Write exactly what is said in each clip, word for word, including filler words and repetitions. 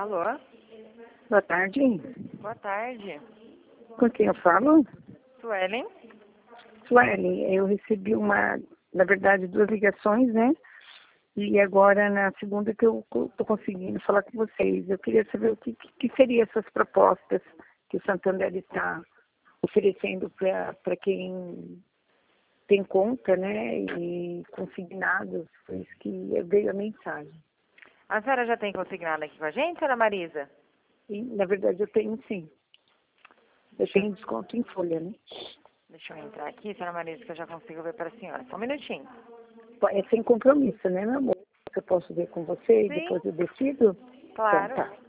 Alô? Boa tarde. Boa tarde. Com quem eu falo? Suelen? Sueli, eu recebi uma, na verdade, duas ligações, né? E agora, na segunda, que eu estou conseguindo falar com vocês. Eu queria saber o que, que seriam essas propostas que o Santander está oferecendo para quem tem conta, né? E consignados. Foi isso que veio a mensagem. A senhora já tem consignado aqui com a gente, senhora Marisa? E, na verdade, eu tenho sim. Eu tenho desconto em folha, né? Deixa eu entrar aqui, senhora Marisa, que eu já consigo ver para a senhora. Só um minutinho. É sem compromisso, né, meu amor? Eu posso ver com você e Sim. depois eu decido? Claro. Então, tá.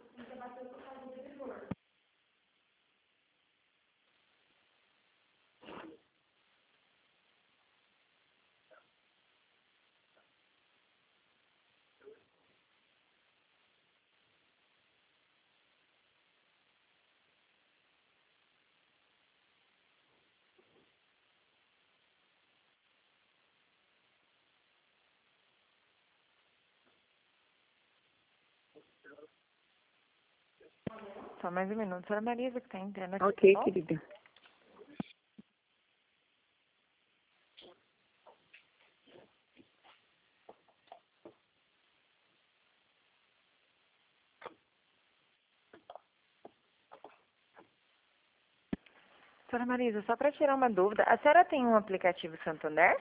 Só mais um minuto, senhora Marisa, que está entrando aqui. Ok, tá bom? querida. Senhora Marisa, só para tirar uma dúvida, a senhora tem um aplicativo Santander?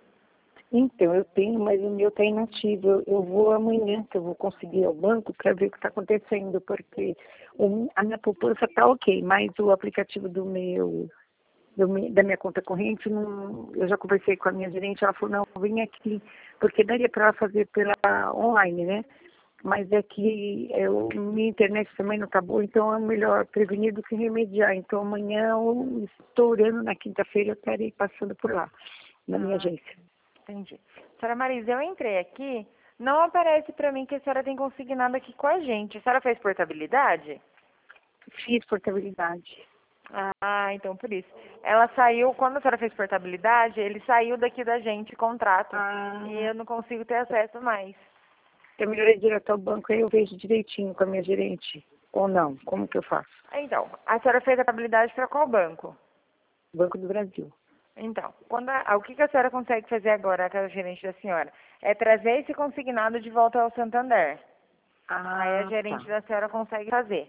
Então, eu tenho, mas o meu está inativo. Eu, eu vou amanhã, que eu vou conseguir ir ao banco para ver o que está acontecendo, porque o, a minha poupança está ok, mas o aplicativo do meu, do me- da minha conta corrente, não, eu já conversei com a minha gerente, ela falou, não, vem aqui, porque daria para ela fazer pela online, né? Mas é que eu, minha internet também não está boa, então é melhor prevenir do que remediar. Então amanhã, ou estourando na quinta-feira, eu estarei passando por lá, na minha Ah, agência. entendi. Senhora Marisa, eu entrei aqui, não aparece para mim que a senhora tem consignado aqui com a gente. A senhora fez portabilidade? Fiz portabilidade. Ah, então por isso. Ela saiu, quando a senhora fez portabilidade, ele saiu daqui da gente, contrato. Ah, E eu não consigo ter acesso mais. é melhor ir direto ao banco, aí eu vejo direitinho com a minha gerente. Ou não, como que eu faço? Então, a senhora fez a portabilidade para qual banco? Banco do Brasil. Então, quando a, o que, que a senhora consegue fazer agora, que é o gerente da senhora? É trazer esse consignado de volta ao Santander. Aí a Ah, gerente tá. da senhora consegue fazer.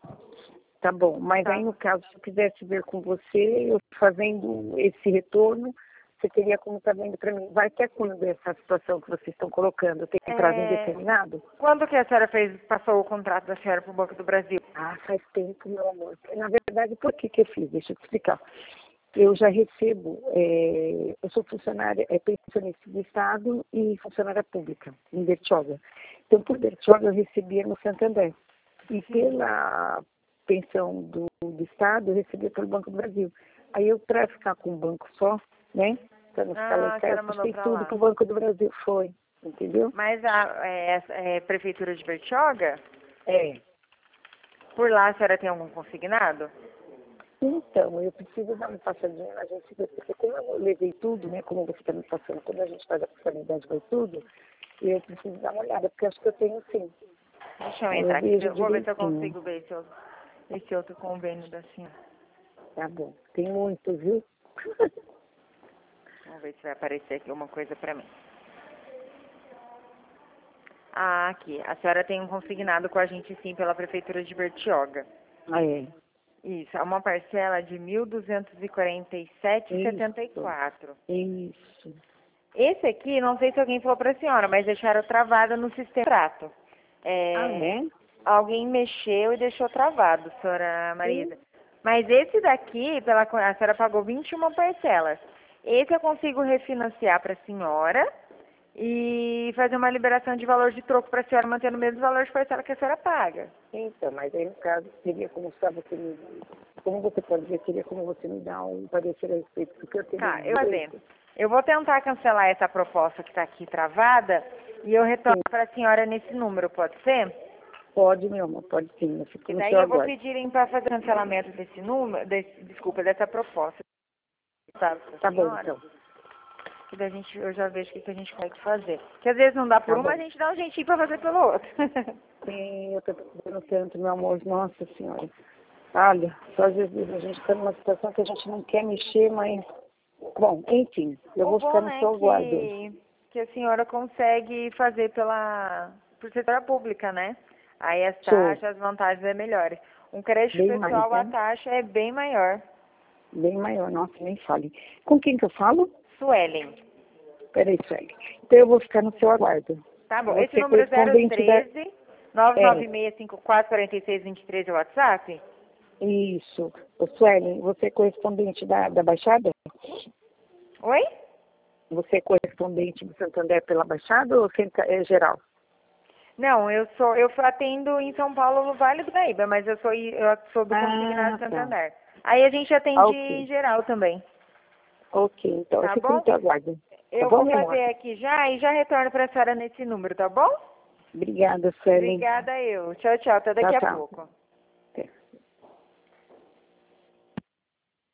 Tá bom. Mas Tá? aí, no caso, se eu quisesse ver com você, eu fazendo esse retorno, você teria como estar vendo para mim. Vai até quando essa situação que vocês estão colocando? Tem prazo É, indeterminado? quando que a senhora fez, passou o contrato da senhora para o Banco do Brasil? Ah, faz tempo, meu amor. Na verdade, por que que eu fiz? Deixa eu te explicar. Eu já recebo, é, eu sou funcionária, é, pensionista do Estado e funcionária pública, em Bertioga. Então, por Bertioga, eu recebia no Santander. E pela pensão do, do Estado, eu recebia pelo Banco do Brasil. Aí eu, para ficar com um banco só, né, para não ficar lá Ah, em a casa, senhora eu mandou postei para tudo lá. para o Banco do Brasil. Foi, entendeu? Mas a é, é, Prefeitura de Bertioga, É. por lá a senhora tem algum consignado? Então, eu preciso dar uma passadinha na agência, porque como eu levei tudo, né, como você está me passando, quando a gente faz a fiscalidade vai tudo, eu preciso dar uma olhada, porque acho que eu tenho sim. Deixa eu Aí entrar eu aqui, vejo eu vou ver se eu direitinho. consigo ver esse outro, esse outro convênio da senhora. Tá bom. Tem muito, viu? Vamos ver se vai aparecer aqui uma coisa para mim. Ah, aqui. A senhora tem um consignado com a gente sim pela Prefeitura de Bertioga. Ah, é. Isso, é uma parcela de mil duzentos e quarenta e sete reais e setenta e Isso. quatro. Isso. Esse aqui, não sei se alguém falou para a senhora, mas deixaram travado no sistema trato. Ah, É, é? alguém mexeu e deixou travado, senhora Sim. Marisa. Mas esse daqui, pela, a senhora pagou vinte e uma parcelas. Esse eu consigo refinanciar para a senhora e fazer uma liberação de valor de troco para a senhora, mantendo o mesmo valor de parcela que a senhora paga. Então, mas aí no caso, teria como só você me... Como você pode ver, teria como você me dar um parecer a respeito do que eu teria Tá, eu vou fazer. direito? Eu vou tentar cancelar essa proposta que está aqui travada e eu retorno para a senhora nesse número, pode ser? Pode, meu amor, pode sim. Eu fico E no daí seu eu vou aguardo. pedir para fazer cancelamento desse número, desse, desculpa, dessa proposta, sabe, para a Tá bom, senhora? então. Que daí a gente, eu já vejo o que, que a gente pode fazer. Que às vezes não dá por Tá um, bom. mas a gente dá um jeitinho para fazer pelo outro. Sim, eu tô precisando tanto, meu amor. Nossa Senhora. Olha, só às vezes a gente está numa situação que a gente não quer mexer, mas... Bom, enfim, eu O vou ficar bom, no né, seu aguardo. que, que a senhora consegue fazer pela por setora pública, né? Aí as Sou. taxas, as vantagens é melhores. Um crédito Bem mais, pessoal, a né? taxa é bem maior. Bem maior, nossa, nem fale. Com quem que eu falo? Suelen. Peraí, Sueli. Então eu vou ficar no seu aguardo. Tá bom. Esse Você é número correspondente da... zero treze, nove É, nove seis cinco quatro quatro seis dois três é o WhatsApp? isso. Ô, Sueli, você é correspondente da, da Baixada? Oi? Você é correspondente do Santander pela Baixada ou centra- é geral? Não, eu sou, eu atendo em São Paulo, no Vale do Paraíba, mas eu sou, eu sou do Consignado Ah, tá. Santander. Aí a gente Ah, atende em ok. geral também, Ok, então eu tá fico no bom? teu aguardo. Tá Eu bom, vou meu amor? fazer aqui já e já retorno para a senhora nesse número, tá bom? Obrigada, Sueli. Obrigada eu. Tchau, tchau. Até Tchau, daqui a tchau. pouco.